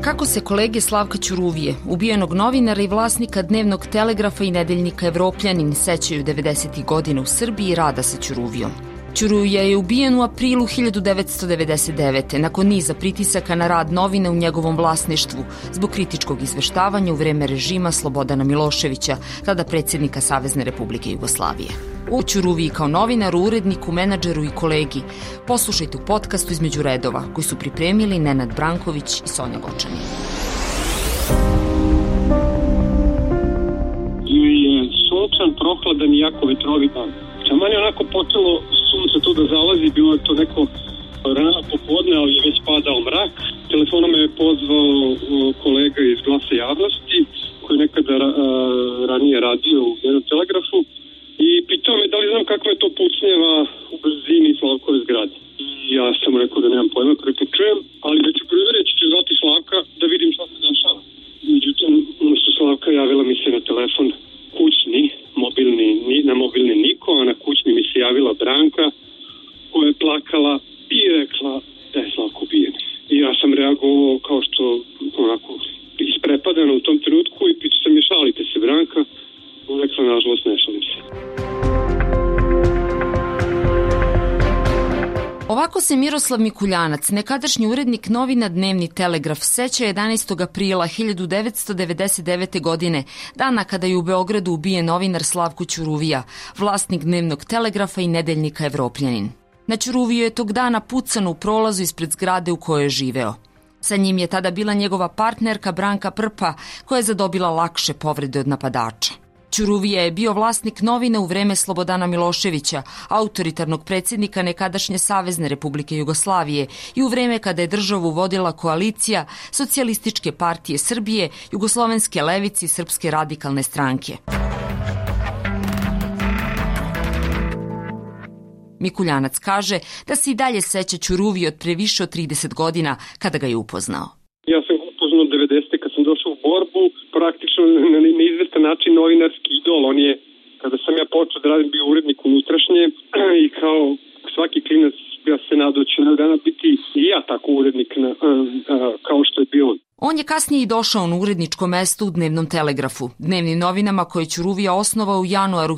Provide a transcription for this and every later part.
Kako se kolege Slavka Ćuruvije, ubijenog novinara i vlasnika Dnevnog telegrafa i nedeljnika Evropljanin, sećaju 90. godina u Srbiji rada sa Ćuruvijom. Ćuruvija je ubijen u aprilu 1999. nakon niza pritisaka na rad novina u njegovom vlasništvu zbog kritičkog izveštavanja u vreme režima Slobodana Miloševića, tada predsjednika Savezne Republike Jugoslavije. U Ćuruviji kao novinaru, uredniku, menadžeru i kolegi poslušajte u podcastu Između redova, koji su pripremili Nenad Branković i Sonja Gočanin. Sunčan, prohladan i jako vetrovit dan. Taman je onako počelo sunce tu da zalazi, bilo je to neko rano popodne, ali je već padao mrak. Telefonom me je pozvao kolega iz Glasa javnosti, koji je nekada ranije radio u jednom telegrafu, i pitao me da li znam kakva je to pucnjeva u blizini Slavkove zgrade. I ja sam rekao da nemam pojma, prvi put čujem, ali da ću provjeriti, ću zvati Slavka da vidim šta se dešava. Međutim, umesto Slavka javila mi se na telefon kućni, na mobilni niko, a na kućni mi se javila Branka, koja je plakala i rekla da je Slavko ubijen. I ja sam reagovao kao što onako isprepadano u tom trenutku i pitao sam je, šalite se Branka? Rekla, nažalost, ne šalim se. Ovako se Miroslav Mikuljanac, nekadašnji urednik novina Dnevni telegraf, seća 11. aprila 1999. godine, dana kada je u Beogradu ubijen novinar Slavko Ćuruvija, vlasnik Dnevnog telegrafa i nedeljnika Evropljanin. Na Ćuruviju je tog dana pucano u prolazu ispred zgrade u kojoj je živeo. Sa njim je tada bila njegova partnerka Branka Prpa, koja je zadobila lakše povrede od napadača. Ćuruvija je bio vlasnik novina u vreme Slobodana Miloševića, autoritarnog predsjednika nekadašnje Savezne Republike Jugoslavije, i u vreme kada je državu vodila koalicija Socijalističke partije Srbije, Jugoslovenske levice i Srpske radikalne stranke. Mikuljanac kaže da se i dalje seća Ćuruvije od pre više od 30 godina kada ga je upoznao. Ja sam upoznao 90. kad sam došao u borbu, praktično na izvestan način novinarski idol. On je, kada sam ja počeo da radim, bio urednik unutrašnje i kao svaki klinac ja se nadao ću jednog dana biti i ja tako urednik kao što je bio on. On je kasnije i došao na uredničko mesto u Dnevnom telegrafu, dnevnim novinama koje Ćuruvija osnovao u januaru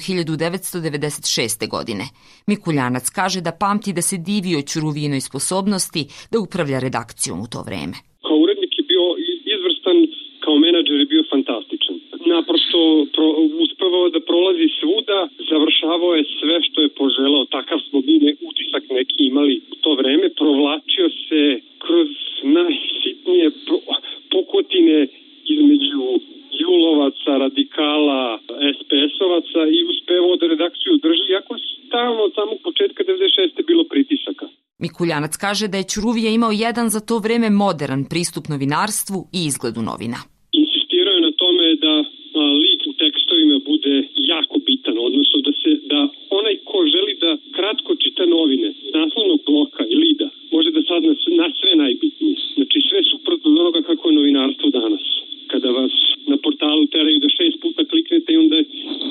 1996. godine. Mikuljanac kaže da pamti da se divio Ćuruvijinoj sposobnosti da upravlja redakcijom u to vreme. Kao urednik je bio izvrstan, kao menadžer je bio fantastičan. Naprosto uspevao da prolazi svuda, završavao je sve što je poželao, takav smo mi utisak neki imali u to vreme, provlačio se kroz najsitnije pukotine između julovaca, radikala, SPS-ovaca i uspevao da redakciju drži, iako stalno od samog početka 96. bilo pritisaka. Mikuljanac kaže da je Ćuruvija imao jedan za to vreme modern pristup novinarstvu i izgledu novina. Insistirao je na tome da lik u tekstovima bude jako bitan, odnosno da onaj ko želi da kratko čita novine s naslovnog bloka i lida, može da sad na sve najbitnije. Znači sve suprotno od onoga kako je novinarstvo danas. Kada vas na portalu teraju da 6 puta kliknete i onda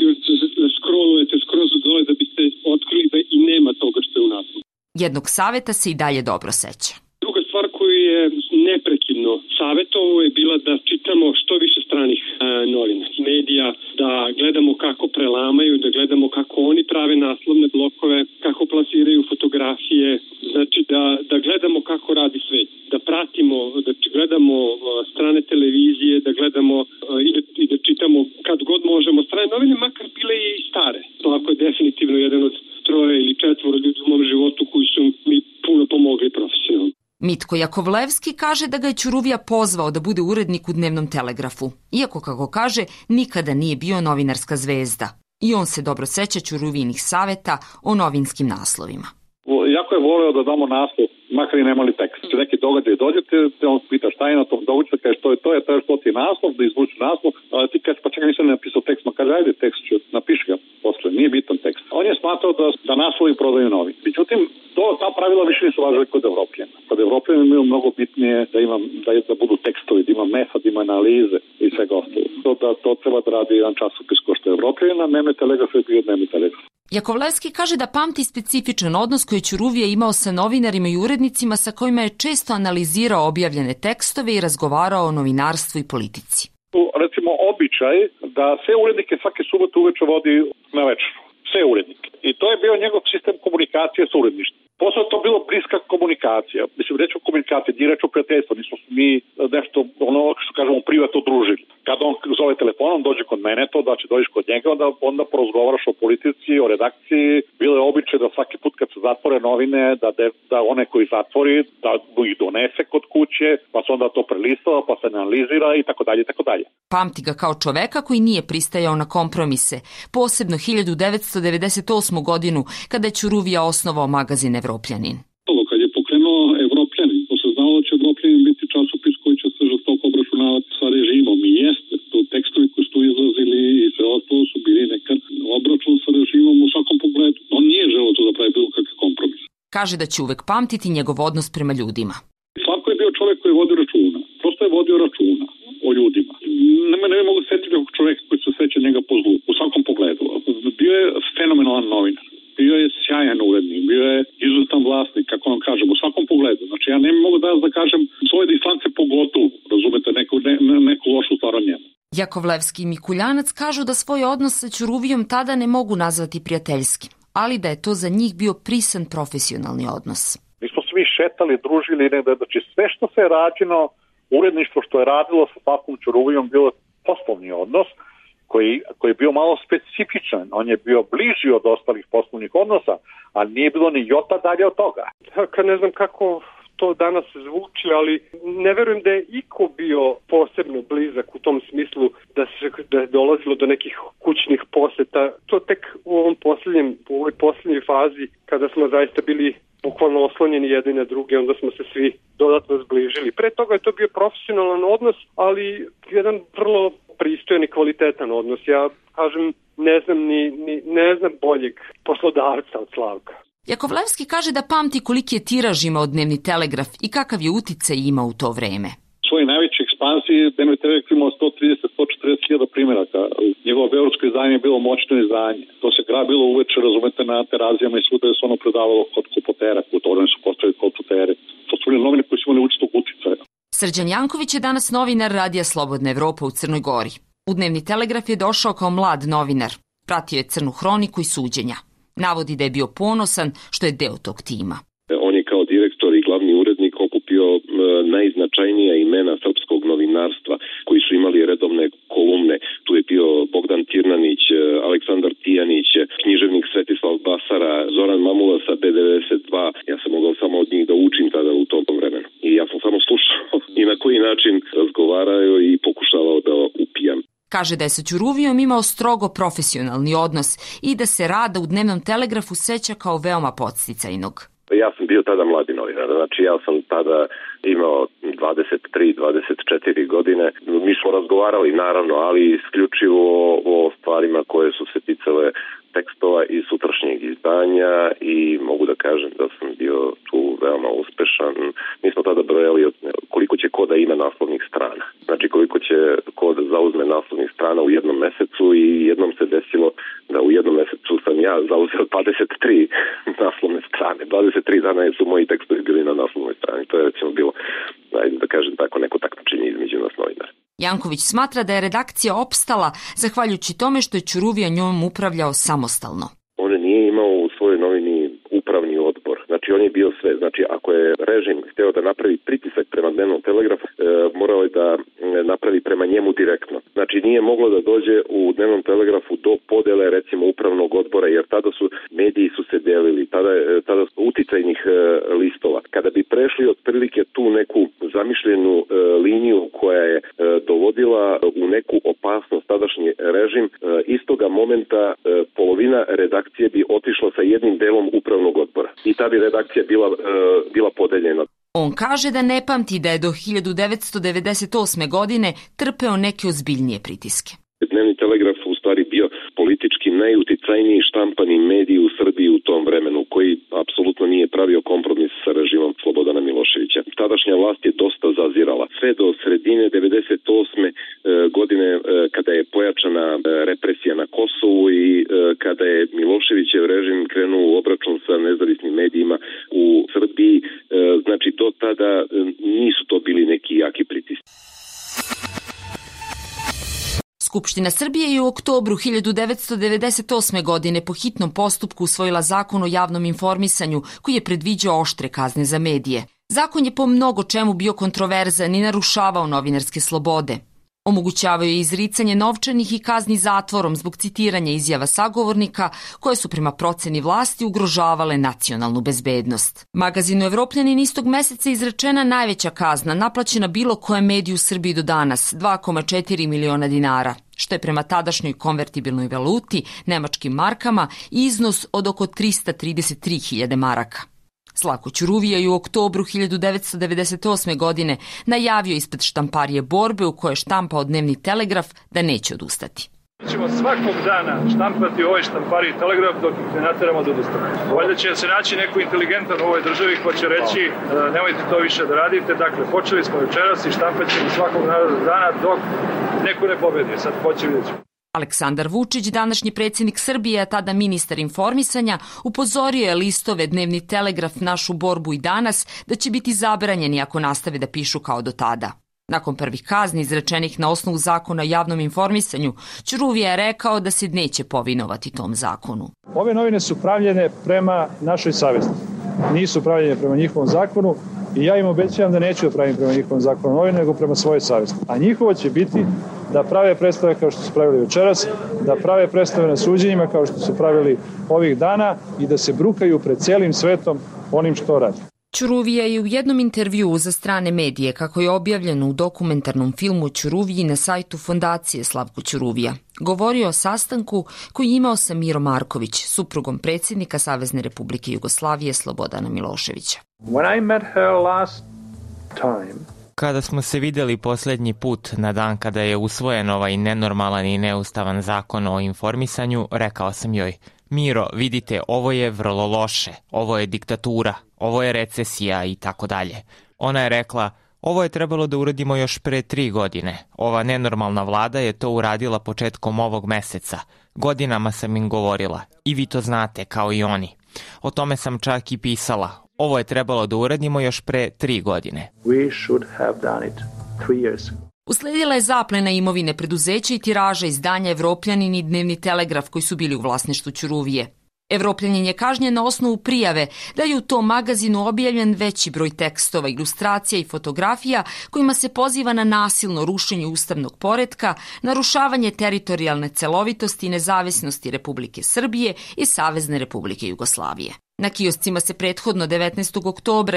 da scrollujete skroz do dole da biste otkrili da i nema toga što je u naslovu. Jednog saveta se i dalje dobro seća. Druga stvar koju je neprekidno savjetovao je bila da čitamo što više stranih novina, medija, da gledamo kako prelamaju, da gledamo kako oni prave naslovne blokove, kako plasiraju fotografije, znači da gledamo kako radi svet, da pratimo, da gledamo strane televizije, da gledamo i da čitamo kad god možemo strane novine, makar bile i stare. To ako je definitivno jedan od 3 ili 4 ljudi u mom životu koji su mi puno pomogli profesionalno. Mitko Jakovlevski kaže da ga je Ćuruvija pozvao da bude urednik u Dnevnom telegrafu, iako, kako kaže, nikada nije bio novinarska zvezda. I on se dobro seća Ćuruvijinih saveta o novinskim naslovima. Jako je voleo da damo naslov, makar i nemali tekst. Neki događaj dođete, on pita šta je na tom događaju, kaže što je to, što ti je naslov, da izvuči naslov, ti kaže pa čekaj nisam napisao tekst, ma kaže ajde tekst ću, napiši ga posle, nije bitan tekst. On je smatrao da naslovi prodaju novi. Međutim, ta pravila više nisu važili kod Evropljena. Kod Evropljena imaju mnogo bitnije da budu tekstovi, da ima metod, da ima analize i svega ostalo. To treba da radi jedan časopis ko što je Evropljena, Dnevni telegraf je bio Dnevni telegraf. Jakovlevski kaže da pamti specifičan odnos koji je Ćuruvija imao sa novinarima i urednicima sa kojima je često analizirao objavljene tekstove i razgovarao o novinarstvu i politici. Recimo običaj da sve urednike svake subote uveče vodi na večeru. Sve urednike. I to je bio njegov sistem komunikacije sa uredništvom. Posle to bilo bliska komunikacija. Mislim, reč o komunikaciji, nije reč o prijateljstvu. Nismo mi nešto, ono što kažemo, privatno družili. Kada on zove telefonom, dođe kod mene, to da će dođeš kod njega, onda porozgovaraš o politici, o redakciji. Bilo je običaj da svaki put kad se zatvore novine, da one koji zatvori, da ih donese kod kuće, pa se onda to prelistava, pa se analizira i tako dalje, i tako dalje. Pamti ga kao čoveka koji nije pristajao na kompromise, posebno 1998. godinu, kada je Ćuruvija osnovao magazin Evropljanin. Kad je pokrenuo Evropljanin, to se znalo da će Evropljanin biti časopis koji će se žestoko obračunavati sa režimom i jeste. To tekstovi koji su izlazili i sve ostalo su bili nekad obračun sa režimom u svakom pogledu. On nije želeo to da pravi bilo kakve kompromis. Kaže da će uvek pamtiti njegov odnos prema ljudima. Svako je bio čovjek koji je vodio računa. Prosto je vodio računa o ljudima. Ne mogu setiti ovog čovjeka koji se seća njega po zlu. U svakom pogledu. Bio je fenomenalan novinar. Bio je sjajan urednik, bio je izuzetan vlasnik, kako vam kažem, u svakom pogledu. Znači, ja ne mogu da kažem svoje distance pogotovo, razumete, neku lošu stvar o njemu. Jakovlevski i Mikuljanac kažu da svoj odnos sa Ćuruvijom tada ne mogu nazvati prijateljski, ali da je to za njih bio prisan profesionalni odnos. Mi smo svi šetali, družili, znači sve što se je rađeno, uredništvo što je radilo sa svakom Ćuruvijom bilo poslovni odnos, koji je bio malo specifičan. On je bio bliži od ostalih poslovnih odnosa, a nije bilo ni jota dalje od toga. Kad ne znam kako to danas zvuči, ali ne verujem da je iko bio posebno blizak u tom smislu da je dolazilo do nekih kućnih poseta. To tek u ovoj posljednjoj fazi, kada smo zaista bili bukvalno oslonjeni jedni na druge, onda smo se svi dodatno zbližili. Pre toga je to bio profesionalan odnos, ali jedan vrlo pristojan i kvalitetan odnos. Ja kažem, ne znam boljeg poslodavca od Slavka. Jakovlevski kaže da pamti koliki je tiraž imao Dnevni telegraf i kakav je uticaj imao u to vreme. U svojoj najvećoj ekspansiji Dnevni telegraf imao 130-140 hiljada primjeraka. Njegovo beogradsko izdanje je bilo moćno izdanje. To se grabilo uveče, razumete, na terazijama i svuda je se ono predavalo kod kupotera. U to vreme su postavili kupotere. To su bili novine koji su imali učitog uticaja. Srđan Janković je danas novinar Radija Slobodna Evropa u Crnoj Gori. U Dnevni telegraf je došao kao mlad novinar. Pratio je crnu hroniku i suđenja. Navodi da je bio ponosan što je deo tog tima. On je kao direktor i glavni urednik okupio najznačajnija imena srpskog novinarstva koji su imali redovne kolumne. Tu je bio Bogdan Tirnanić, Aleksandar Tijanić, književnik Svetislav Basara, Zoran Mamula sa B92. Ja sam mogao samo od njih da učim tada u tom vremenu. I ja sam samo slušao i na koji način razgovaraju i pokušavao da upijam. Kaže da je sa Ćuruvijom imao strogo profesionalni odnos i da se rada u Dnevnom telegrafu seća kao veoma podsticajnog. Ja sam bio tada mladi novinar, znači ja sam tada imao 23-24 godine. Mi smo razgovarali naravno, ali isključivo o stvarima koje su se ticale tekstova iz sutrašnjeg izdanja i mogu da kažem da sam bio tu veoma uspešan. Mi smo tada brojali koliko će ko da ima naslovnih strana. Znači koliko će ko da zauzme naslovnih strana u jednom mesecu i jednom se desilo da u jednom mesecu sam ja zauzeo 23 naslovne strane. 23 dana su moji tekstovi bili na naslovnoj strani. To je recimo bilo, da kažem tako, neko takmičenje između nas novinara. Janković smatra da je redakcija opstala zahvaljujući tome što je Ćuruvija njom upravljao samostalno. On nije imao u svojoj novini upravni odbor. Znači on je bio sve. Znači ako je režim hteo da napravi pritisak prema Dnevnom telegrafu, morao je da napravi prema njemu direktno. Znači nije moglo da dođe u Dnevnom telegrafu do podele recimo upravnog odbora, jer tada su mediji su se delili, tada su uticajnih listova. Kada bi prešli otprilike tu neku zamišljenu liniju koja je dovodila u neku opasnost tadašnji režim, istoga momenta polovina redakcije bi otišla sa jednim delom upravnog odbora. I ta bi redakcija bila podeljena. On kaže da ne pamti da je do 1998. godine trpeo neke ozbiljnije pritiske. Dnevni telegraf u stvari bio politički najuticajniji štampani medij u Srbiji u tom vremenu, koji apsolutno nije pravio kompromis sa režimom Slobodana Miloševića. Tadašnja vlast je dosta zazirala. Sve do sredine 98. godine kada je pojačana represija na Kosovu i kada je Miloševićev režim krenuo u obračun sa nezavisnim medijima u Srbiji, znači do tada nisu to bili neki jaki pritisci. Skupština Srbije je u oktobru 1998. godine po hitnom postupku usvojila zakon o javnom informisanju koji je predviđao oštre kazne za medije. Zakon je po mnogo čemu bio kontroverzan i narušavao novinarske slobode. Omogućavaju je izricanje novčanih i kazni zatvorom zbog citiranja izjava sagovornika koje su prema proceni vlasti ugrožavale nacionalnu bezbednost. Magazinu Evropljanin istog meseca izrečena najveća kazna naplaćena bilo kojem mediju u Srbiji do danas, 2,4 miliona dinara, što je prema tadašnjoj konvertibilnoj valuti, nemačkim markama, iznos od oko 333.000 maraka. Slavko Ćuruvija je u oktobru 1998. godine najavio ispred štamparije Borbe u kojoj je štampao Dnevni Telegraf da neće odustati. Mi ćemo svakog dana štampati u ovoj štampariji Telegraf dok ne nateramo da odustane. Valjda će se naći neko inteligentan u ovoj državi ko će reći nemojte to više da radite. Dakle, počeli smo večeras i štampat ćemo svakog dana dok neko ne pobedi. Sad hoće vidjeti. Aleksandar Vučić, današnji predsjednik Srbije, a tada ministar informisanja, upozorio je listove Dnevni Telegraf, Našu borbu i Danas da će biti zabranjeni ako nastave da pišu kao do tada. Nakon prvih kazni izrečenih na osnovu zakona o javnom informisanju, Ćuruvija je rekao da se neće povinovati tom zakonu. Ove novine su pravljene prema našoj savesti. Nisu pravljene prema njihovom zakonu i ja im obećavam da neću da pravim prema njihovom zakonu novine, nego prema svojoj savesti. A njihovo će biti da prave predstave kao što su pravili večeras, da prave predstave na suđenjima kao što su pravili ovih dana i da se brukaju pred celim svetom onim što radi. Ćuruvija je u jednom intervjuu za strane medije, kako je objavljeno u dokumentarnom filmu Ćuruviji na sajtu Fondacije Slavko Ćuruvija, govorio o sastanku koji je imao sa Mirom Marković, suprugom predsjednika Savezne Republike Jugoslavije Slobodana Miloševića. When I met her last time, kada smo se videli posljednji put na dan kada je usvojen ovaj nenormalan i neustavan zakon o informisanju, rekao sam joj: Miro, vidite, ovo je vrlo loše, ovo je diktatura, ovo je recesija i tako dalje. Ona je rekla: ovo je trebalo da uradimo još pre 3 godine. Ova nenormalna vlada je to uradila početkom ovog meseca. Godinama sam im govorila, i vi to znate kao i oni. O tome sam čak i pisala. Ovo je trebalo da uradimo još pre 3 godine. we should have done it 3 years ago. Usledila je zaplena imovine preduzeća i tiraža izdanja Evropljanin i Dnevni Telegraf koji su bili u vlasništvu Ćuruvije. Evropljanin je kažnjen na osnovu prijave da je u tom magazinu objavljen veći broj tekstova, ilustracija i fotografija kojima se poziva na nasilno rušenje ustavnog poretka, narušavanje teritorijalne celovitosti i nezavisnosti Republike Srbije i Savezne Republike Jugoslavije. Na kioscima se prethodno 19. oktobra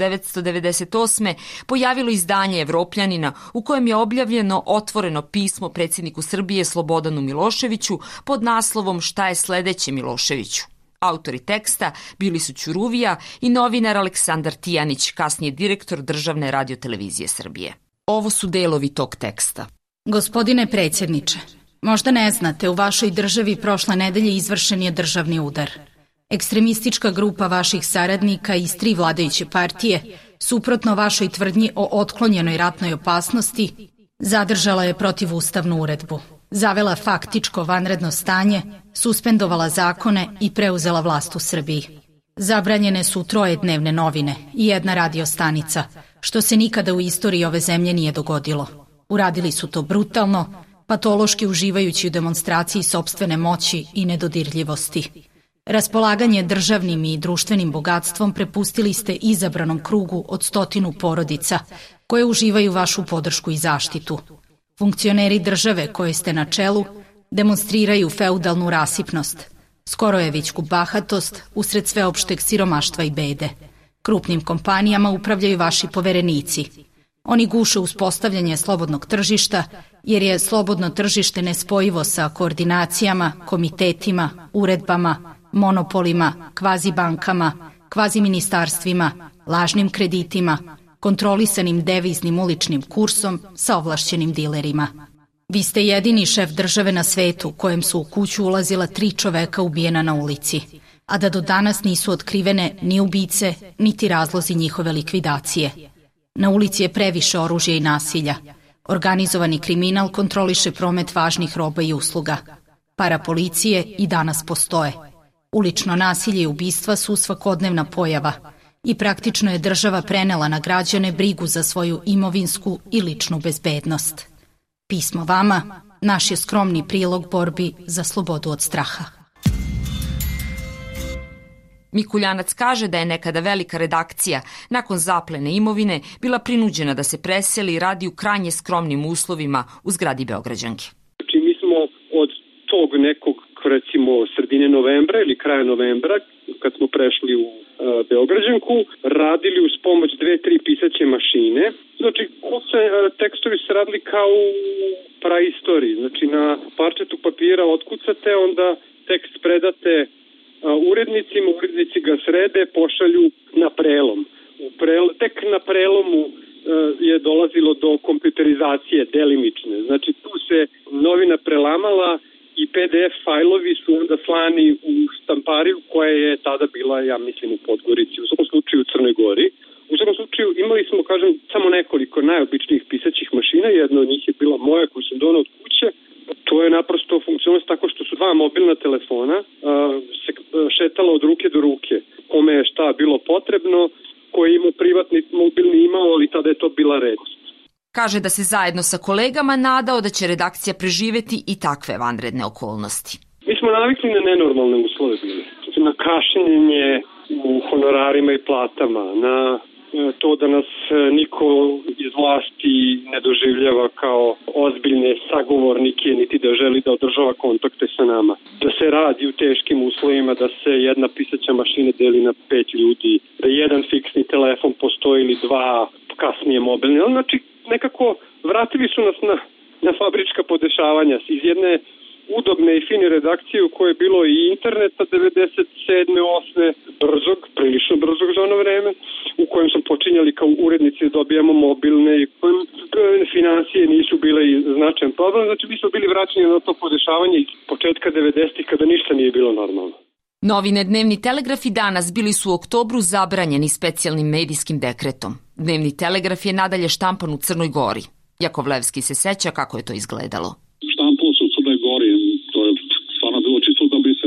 1998. pojavilo izdanje Evropljanina u kojem je objavljeno otvoreno pismo predsjedniku Srbije Slobodanu Miloševiću pod naslovom Šta je sledeće Miloševiću? Autori teksta bili su Ćuruvija i novinar Aleksandar Tijanić, kasnije direktor Državne radiotelevizije Srbije. Ovo su delovi tog teksta. Gospodine predsjedniče, možda ne znate, u vašoj državi prošle nedelje izvršen je državni udar. Ekstremistička grupa vaših saradnika iz 3 vladajuće partije, suprotno vašoj tvrdnji o otklonjenoj ratnoj opasnosti, zadržala je protivustavnu uredbu, zavela faktičko vanredno stanje, suspendovala zakone i preuzela vlast u Srbiji. Zabranjene su 3 dnevne novine i 1 radio stanica, što se nikada u istoriji ove zemlje nije dogodilo. Uradili su to brutalno, patološki uživajući u demonstraciji sopstvene moći i nedodirljivosti. Raspolaganje državnim i društvenim bogatstvom prepustili ste izabranom krugu od 100 porodica koje uživaju vašu podršku i zaštitu. Funkcioneri države koje ste na čelu demonstriraju feudalnu rasipnost, skorojevićku bahatost usred sveopšteg siromaštva i bede. Krupnim kompanijama upravljaju vaši poverenici. Oni guše uspostavljanje slobodnog tržišta, jer je slobodno tržište nespojivo sa koordinacijama, komitetima, uredbama, monopolima, kvazibankama, kvaziministarstvima, lažnim kreditima, kontrolisanim deviznim uličnim kursom sa ovlašćenim dilerima. Vi ste jedini šef države na svetu kojem su u kuću ulazila 3 čoveka ubijena na ulici, a da do danas nisu otkrivene ni ubice, niti razlozi njihove likvidacije. Na ulici je previše oružja i nasilja. Organizovani kriminal kontroliše promet važnih roba i usluga. Parapolicije i danas postoje. Ulično nasilje i ubistva su svakodnevna pojava i praktično je država prenela na građane brigu za svoju imovinsku i ličnu bezbednost. Pismo vama, naš je skromni prilog borbi za slobodu od straha. Mikuljanac kaže da je nekada velika redakcija nakon zaplene imovine bila prinuđena da se preseli i radi u krajnje skromnim uslovima u zgradi Beograđanke. Znači mi smo od tog nekog, recimo sredine novembra ili kraja novembra, kad smo prešli u Beograđanku, radili uz pomoć 2-3 pisaće mašine. Znači, tekstovi se radili kao u praistoriji. Znači, na parčetu papira otkucate, onda tekst predate urednicima, urednici ga srede, pošalju na prelom. Tek na prelomu je dolazilo do kompjuterizacije delimične. Znači, tu se novina prelamala i PDF fajlovi su onda slani u štampariju koja je tada bila, ja mislim, u Podgorici, u svakom slučaju u Crnoj Gori. U svakom slučaju imali smo, kažem, samo nekoliko najobičnijih pisaćih mašina. Jedna od njih je bila moja koju sam donao od kuće. To je naprosto funkcionalnost tako što su 2 mobilna telefona se šetala od ruke do ruke. Kome je šta bilo potrebno, ko je imao privatni mobilni imao, ali tada je to bila redkost. Kaže da se zajedno sa kolegama nadao da će redakcija preživeti i takve vanredne okolnosti. Mi smo navikli na nenormalne uslove bili. Na kašnjenje u honorarima i platama, na to da nas niko iz vlasti ne doživljava kao ozbiljne sagovornike, niti da želi da održava kontakte sa nama. Da se radi u teškim uslovima, da se jedna pisaća mašina deli na 5 ljudi, da jedan fiksni telefon postoji ili 2 kasnije mobilni. Znači, nekako vratili su nas na fabrička podešavanja iz jedne udobne i fine redakcije u kojoj je bilo i interneta 97. 8. prilično brzog za ono vreme, u kojem smo počinjali kao urednici da dobijamo mobilne i financije nisu bile značajan problem. Znači, mi smo bili vraćeni na to podešavanje iz početka 90. kada ništa nije bilo normalno. Novine Dnevni telegraf i Danas bili su u oktobru zabranjeni specijalnim medijskim dekretom. Dnevni telegraf je nadalje štampan u Crnoj Gori. Jakovlevski se seća kako je to izgledalo. Štampalo se u Crnoj Gori, to je stvarno bilo čisto da bi se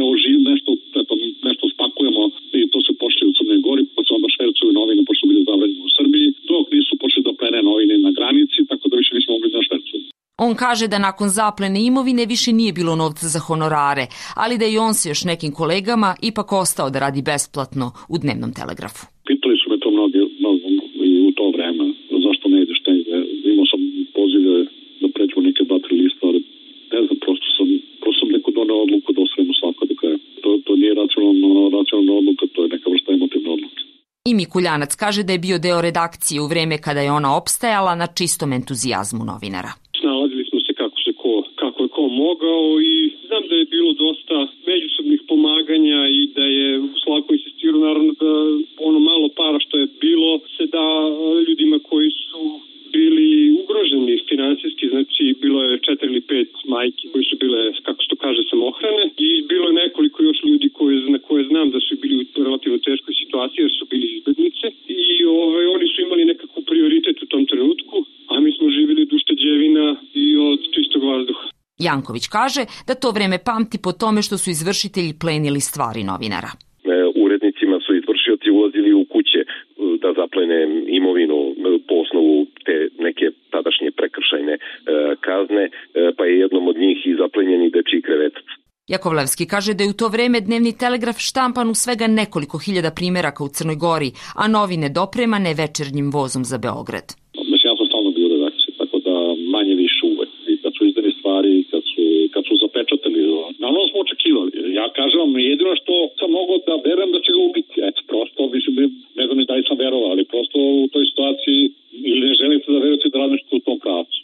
nešto spakujemo i to se pošli u Crnoj Gori, pa se onda švercuju novine, pošto su bili zabranjeni u Srbiji, dok nisu počeli da plene novine na granici, tako da više nismo mogli da švercuju. On kaže da nakon zaplene imovine više nije bilo novca za honorare, ali da i on se još nekim kolegama ipak ostao da radi besplatno u Dnevnom telegrafu. Pitali su me to mnogi i u to vreme, zašto ne ideš negde. Imao sam pozive da pređemo neke 2-3 lista, ali ne znam, prosto sam neko doneo odluku da osvojimo svako do kraja. To nije racionalna odluka, to je neka vrsta emotivne odluke. I Mikuljanac kaže da je bio deo redakcije u vreme kada je ona opstajala na čistom entuzijazmu novinara. Snalazili smo se kako je ko mogao i znam da je bilo dosta međusobnih pomaganja i da je Slavko insistirao naravno da ono malo para što je bilo se da ljudima koji su bili ugroženi finansijski, znači bilo je 4 ili 5 majki koji su bile, kako se to kaže, samohrane i bilo je nekoliko još ljudi na koje znam da su bili u relativno teškoj situaciji jer su bili izbednice i oni su imali nekako prioritet u tom trenutku, a mi smo živjeli od ušteđevina i od čistog vazduha. Janković kaže da to vreme pamti po tome što su izvršitelji plenili stvari novinara. Urednicima su izvršioci ulazili u kuće da zaplene imovinu po osnovu te neke tadašnje prekršajne kazne, pa je jednom od njih i zaplenjeni dečiji krevetac. Jakovlevski kaže da je u to vreme Dnevni telegraf štampan u svega nekoliko hiljada primjeraka u Crnoj Gori, a novine dopremane večernjim vozom za Beograd. Mislim, ja sam stalno bio u redakciji, tako da manje više uvek. I kad su izdani stvari, kad su zapečatali, naravno smo očekivali. Ja kažem vam, jedino što sam mogao da verujem da će ga ubiti. Eto, prosto, mislim, ne znam ni da li sam verovao, ali prosto u toj situaciji ili ne želite da verujete da radite u tom pravcu.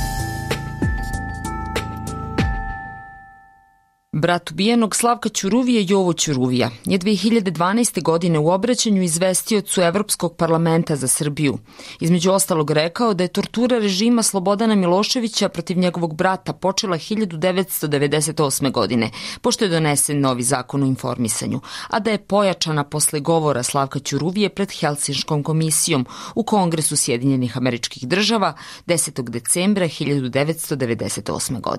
Brat ubijenog Slavka Ćuruvije, Jovo Ćuruvija, je 2012. godine u obraćanju izvestiocu Evropskog parlamenta za Srbiju. Između ostalog rekao da je tortura režima Slobodana Miloševića protiv njegovog brata počela 1998. godine, pošto je donesen novi zakon o informisanju, a da je pojačana posle govora Slavka Ćuruvije pred Helsinškom komisijom u Kongresu Sjedinjenih Američkih Država 10. decembra 1998. godine.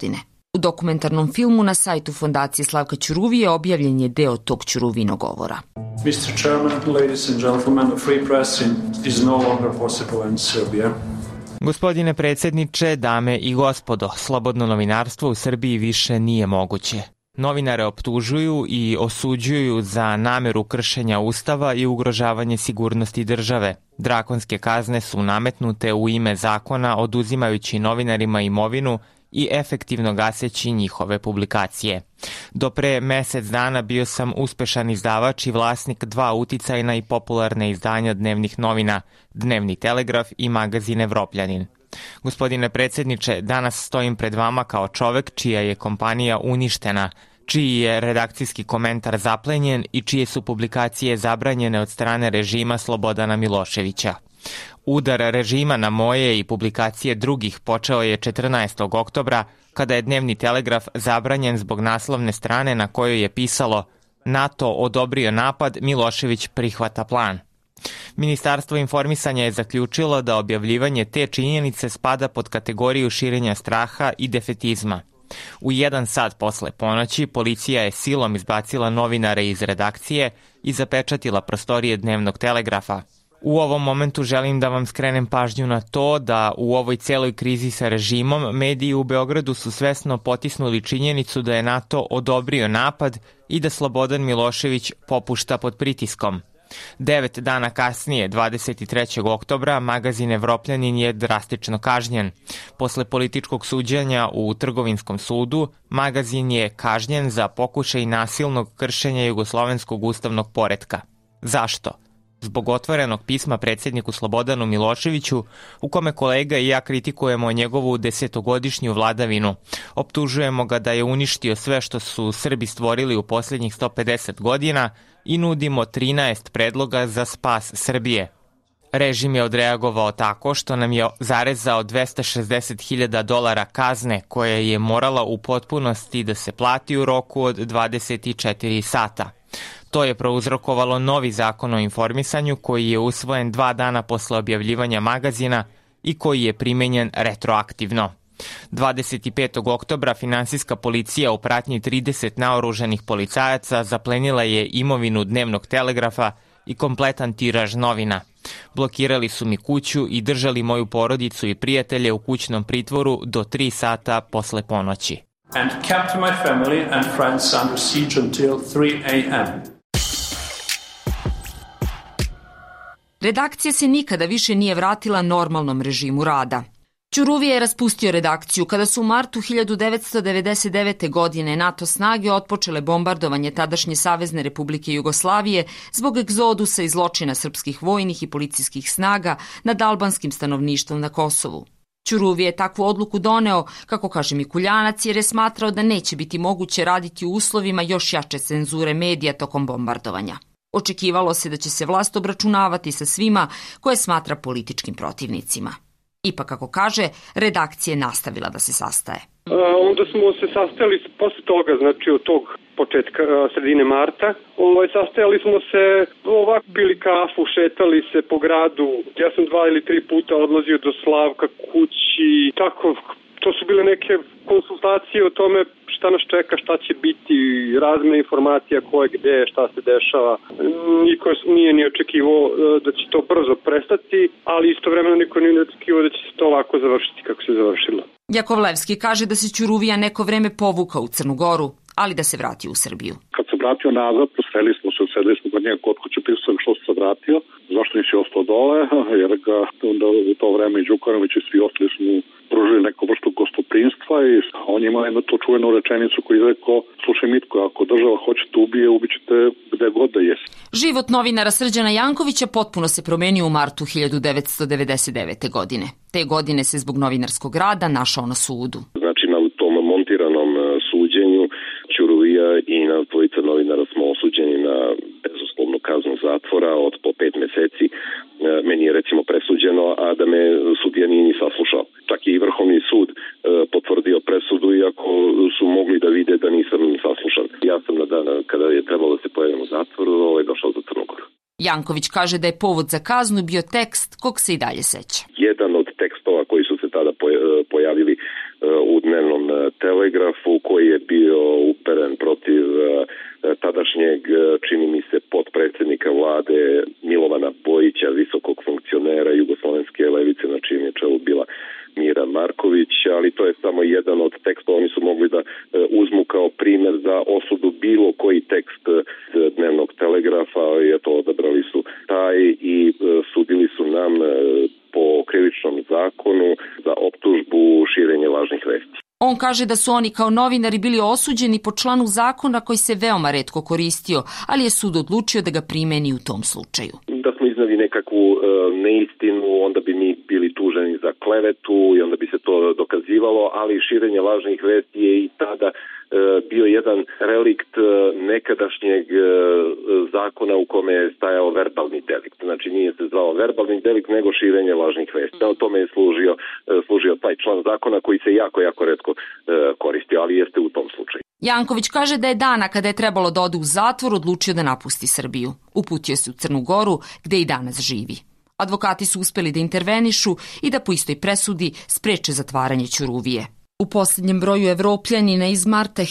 U dokumentarnom filmu na sajtu Fondacije Slavka Ćuruvije objavljen je deo tog Ćuruvinog govora. Mr. Chairman, ladies and gentlemen, a free press is no longer possible in Serbia. Gospodine predsjedniče, dame i gospodo, slobodno novinarstvo u Srbiji više nije moguće. Novinare optužuju i osuđuju za nameru kršenja Ustava i ugrožavanje sigurnosti države. Drakonske kazne su nametnute u ime zakona, oduzimajući novinarima imovinu i efektivno gaseći njihove publikacije. Do pre mesec dana bio sam uspešan izdavač i vlasnik 2 uticajna i popularne izdanja dnevnih novina, Dnevni Telegraf i magazin Evropljanin. Gospodine predsjedniče, danas stojim pred vama kao čovek čija je kompanija uništena, čiji je redakcijski komentar zaplenjen i čije su publikacije zabranjene od strane režima Slobodana Miloševića. Udar režima na moje i publikacije drugih počeo je 14. oktobra, kada je Dnevni Telegraf zabranjen zbog naslovne strane na kojoj je pisalo NATO odobrio napad, Milošević prihvata plan. Ministarstvo informisanja je zaključilo da objavljivanje te činjenice spada pod kategoriju širenja straha i defetizma. U 1 sat posle ponoći policija je silom izbacila novinare iz redakcije i zapečatila prostorije Dnevnog Telegrafa. U ovom momentu želim da vam skrenem pažnju na to da u ovoj celoj krizi sa režimom mediji u Beogradu su svesno potisnuli činjenicu da je NATO odobrio napad i da Slobodan Milošević popušta pod pritiskom. 9 dana kasnije, 23. oktobra, magazin Evropljanin je drastično kažnjen. Posle političkog suđenja u Trgovinskom sudu, magazin je kažnjen za pokušaj nasilnog kršenja jugoslovenskog ustavnog poretka. Zašto? Zbog otvorenog pisma predsjedniku Slobodanu Miloševiću, u kome kolega i ja kritikujemo njegovu 10-godišnju vladavinu. Optužujemo ga da je uništio sve što su Srbi stvorili u posljednjih 150 godina i nudimo 13 predloga za spas Srbije. Režim je odreagovao tako što nam je zarezao $260.000 kazne koja je morala u potpunosti da se plati u roku od 24 sata. To je prouzrokovalo novi zakon o informisanju koji je usvojen 2 dana posle objavljivanja magazina i koji je primenjen retroaktivno. 25. oktobra finansijska policija u pratnji 30 naoružanih policajaca zaplenila je imovinu Dnevnog Telegrafa i kompletan tiraž novina. Blokirali su mi kuću i držali moju porodicu i prijatelje u kućnom pritvoru do 3 sata posle ponoći. And kept my family and friends under siege until 3 a.m. Redakcija se nikada više nije vratila normalnom režimu rada. Ćuruvije je raspustio redakciju kada su u martu 1999. godine NATO snage otpočele bombardovanje tadašnje Savezne Republike Jugoslavije zbog egzodusa i zločina srpskih vojnih i policijskih snaga nad albanskim stanovništvom na Kosovu. Ćuruvije je takvu odluku doneo, kako kaže Mikuljanac, jer je smatrao da neće biti moguće raditi u uslovima još jače cenzure medija tokom bombardovanja. Očekivalo se da će se vlast obračunavati sa svima koje smatra političkim protivnicima. Ipak, kako kaže, redakcija je nastavila da se sastaje. Onda smo se sastajali posle toga, znači od tog početka, sredine marta. Sastajali smo se, ovako pili kafu, šetali se po gradu. Ja sam 2 ili 3 puta odlazio do Slavka kući. Tako, to su bile neke konsultacije o tome šta nas čeka, šta će biti, razmena informacija ko je gde, šta se dešava. Niko nije ni očekivao da će to brzo prestati, ali istovremeno niko nije očekivao da će se to ovako završiti kako se završilo. Jakovlevski kaže da se Ćuruvija neko vreme povukao u Crnu Goru, ali da se vrati u Srbiju. Kad se vratio nazad, sreli smo se, sedeli smo kod njega kod kuće, pisao što se vratio, zašto nisi ostao dole, jer ga onda u to vreme i Đukanović i svi ostali smo pružili neku vrstu gostoprinstva i on ima jednu to čuvenu rečenicu koju je rekao, slušaj Mitko, ako država hoće te ubije, ubićete gde god da jesi. Život novinara Srđana Jankovića potpuno se promenio u martu 1999. godine. Te godine se zbog novinarskog rada našao na sudu. Znači na tom montiranom suđenju Ćuruvija i na 2 novinara smo osuđeni na bezuslovnu kaznu zatvora od po 5 meseci. Meni je recimo presuđeno, a da me sudija nije ni saslušao. Čak i Vrhovni sud potvrdio presudu, iako su mogli da vide da nisam saslušan. Ja sam na dan kada je trebalo da se pojavim u zatvoru, došao do Crnogoru. Janković kaže da je povod za kaznu bio tekst kog se i dalje seća. Jedan od tekstova koji su se tada pojavili u Dnevnom Telegrafu koji je bio uperen protiv tadašnjeg, čini mi se, potpredsjednika vlade Milovana Bojića, visokog funkcionera jugoslovenske levice, na čijem je čelu bila Mira Marković, ali to je samo jedan od tekstova. Oni su mogli da uzmu kao primjer za osudu bilo koji tekst dnevnog Telegrafa i eto, odabrali su taj i sudili su nam po krivičnom zakonu za optužbu širenja lažnih vesti. On kaže da su oni kao novinari bili osuđeni po članu zakona koji se veoma retko koristio, ali je sud odlučio da ga primeni u tom slučaju. Da smo iznali nekakvu neistinu, onda bi mi bili tuženi za klevetu i onda bi se to dokazivalo, ali širenje lažnih vesti je i tada bio jedan relikt nekadašnjeg zakona u kome je stajao verbalni delikt. Znači nije se zvao verbalni delikt, nego širenje lažnih vesti. O tome je služio taj član zakona koji se jako retko koristio, ali jeste u tom slučaju. Janković kaže da je dana kada je trebalo da ode u zatvor odlučio da napusti Srbiju. Uputio se u Crnu Goru, gde i danas živi. Advokati su uspeli da intervenišu i da po istoj presudi spreče zatvaranje Ćuruvije. U posljednjem broju Evropljanina iz marta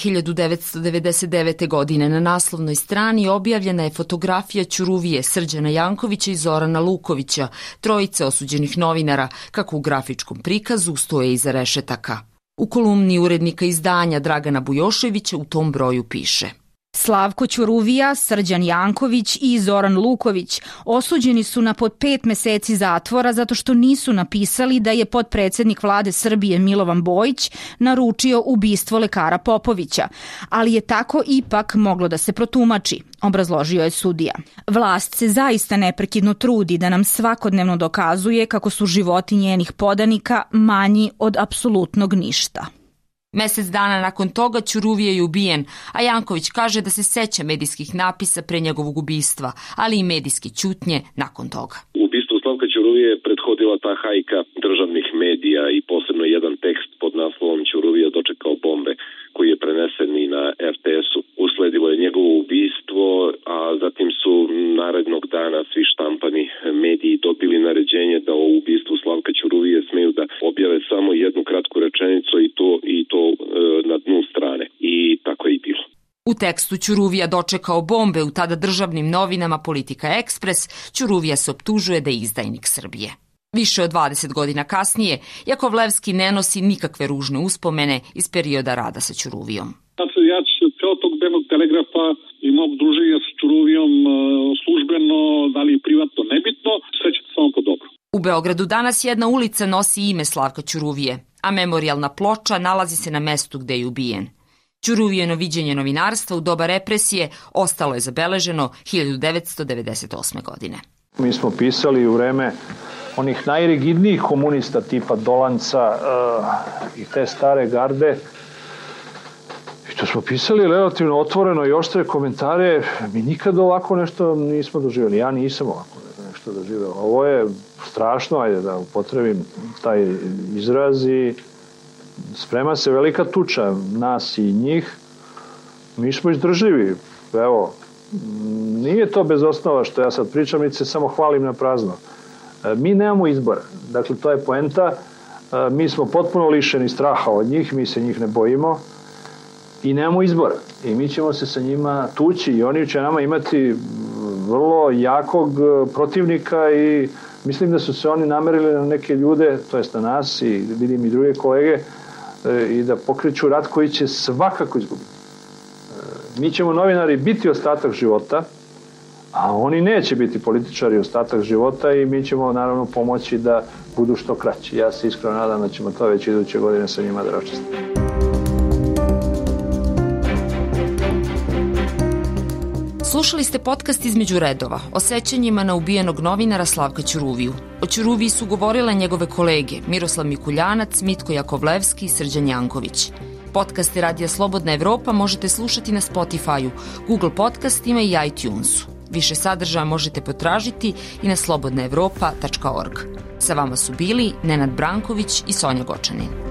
1999. godine na naslovnoj strani objavljena je fotografija Ćuruvije, Srđana Jankovića i Zorana Lukovića, trojice osuđenih novinara, kako u grafičkom prikazu stoje iza rešetaka. U kolumni urednika izdanja Dragana Bujoševića u tom broju piše: Slavko Ćuruvija, Srđan Janković i Zoran Luković osuđeni su na pod 5 meseci zatvora zato što nisu napisali da je potpredsednik vlade Srbije Milovan Bojić naručio ubistvo lekara Popovića, ali je tako ipak moglo da se protumači, obrazložio je sudija. Vlast se zaista neprekidno trudi da nam svakodnevno dokazuje kako su životi njenih podanika manji od apsolutnog ništa. Mesec dana nakon toga Ćuruvije je ubijen, a Janković kaže da se seća medijskih napisa pre njegovog ubistva, ali i medijske ćutnje nakon toga. Ubistvu Slavka Ćuruvije je prethodila ta hajka državnih medija i posebno jedan tekst pod naslovom Ćuruvija dočekao bombe, koji je prenesen i na RTS-u. Usledilo je njegovo ubistvo, a zatim su narednog dana svi štampani mediji dobili naređenje da o ubistvu Slavka Ćuruvije smeju da objave samo jednu kratku rečenicu i to na dnu strane. I tako je i bilo. U tekstu Ćuruvija dočekao bombe u tada državnim novinama Politika Ekspres, Ćuruvija se optužuje da je izdajnik Srbije. Više od 20 godina kasnije, Jakovlevski ne nosi nikakve ružne uspomene iz perioda rada sa Ćuruvijom. Ja ću ceo tog dnevnog Telegrafa i mog druženja sa Ćuruvijom službeno, da li privatno, nebitno, srećete samo po dobro. U Beogradu danas jedna ulica nosi ime Slavka Ćuruvije, a memorijalna ploča nalazi se na mestu gde je ubijen. Ćuruvijeno viđenje novinarstva u doba represije ostalo je zabeleženo 1998. godine. Mi smo pisali u vreme onih najrigidnijih komunista tipa Dolanca i te stare garde. I to smo pisali relativno otvoreno i oštre komentare. Mi nikad ovako nešto nismo doživjeli. Ja nisam ovako nešto doživjela. Ovo je strašno, ajde da upotrebim taj izraz, i sprema se velika tuča nas i njih. Mi smo izdržljivi. Evo, nije to bez osnova što ja sad pričam, niti se samo hvalim na prazno. Mi nemamo izbora. Dakle, to je poenta. Mi smo potpuno lišeni straha od njih, mi se njih ne bojimo i nemamo izbora. I mi ćemo se sa njima tući i oni će nama imati vrlo jakog protivnika i mislim da su se oni namerili na neke ljude, to jest na nas i vidim i druge kolege, i da pokreću rat koji će svakako izgubiti. Mi ćemo novinari biti ostatak života, a oni neće biti političari ostatak života i mi ćemo naravno pomoći da budu što kraći. Ja se iskreno nadam da ćemo to već iduće godine sa njima da raščistimo. Slušali ste podcast Između redova o sećanjima na ubijenog novinara Slavka Ćuruviju. O Ćuruviji su govorile njegove kolege Miroslav Mikuljanac, Mitko Jakovlevski i Srđan Janković. Podcaste Radija Slobodna Evropa možete slušati na Spotify-u, Google podcastima i iTunesu. Više sadržaja možete potražiti i na slobodnaevropa.org. Sa vama su bili Nenad Branković i Sonja Gočanin.